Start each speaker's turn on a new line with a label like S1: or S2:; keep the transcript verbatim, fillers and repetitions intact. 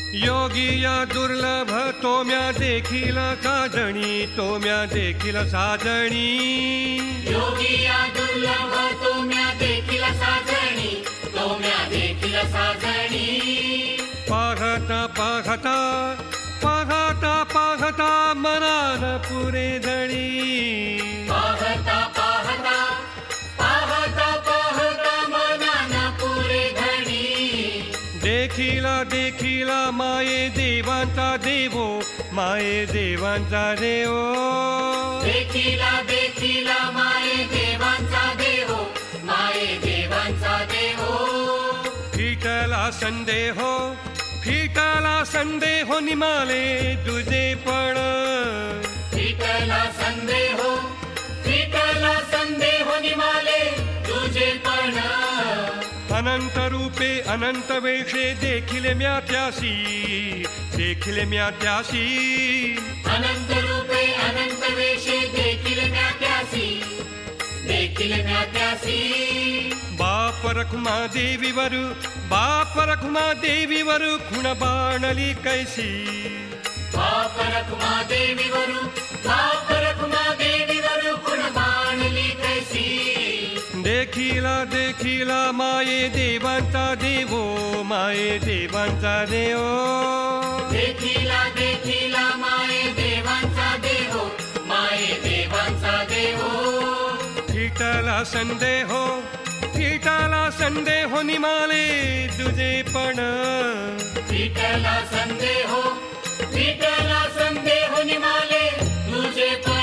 S1: योगिया दुर्लभ तोम्या देखील साजणी, तोम्या देखील साजणी.
S2: योगिया दुर्लभ तोम्या देखील साजणी, तोम्या देखील साजणी.
S1: पाहता पाहता पाहता पाहता मनान पुरे धणी.
S2: पाहता पाहता पाहता पाहता मनान पुरे धणी.
S1: देखिला देखिला माये देवांचा देवो, माये देवांचा देवो.
S2: देखिला देखिला माये देवांचा देवो, माये देवांचा देवो.
S1: फिटला संदेहो, फिटला संदेहो निमाले तुझे पण.
S2: फिटला संदेहो, फिटला संदेहो निमाले तुझे पण.
S1: अनंत रूपे अनंत वेषे देखील म्या त्यासी, देखील म्या त्यासी.
S2: अनंत रूपे अनंत वेशे देखील म्या त्यासी, देखील म्या त्यासी.
S1: बाप रखुमा देवीवर, बाप रखुमा देवीवर खुण बाणली कैसी.
S2: बाप रखुमा देवीवरू, बाप रखुमा देवीवरू खुण बाणली कैसी.
S1: देखिला देखिला माये देवांचा देवो, माये देवांचा देवो.
S2: देखिला देखिला माये देवांचा देवो, माये देवांचा देवो.
S1: फिटला संदेहो, फिटला संदेहो निमाले तुझे पण.
S2: फिटला संदेहो, फिटला संदेहो निमाले तुझे पण.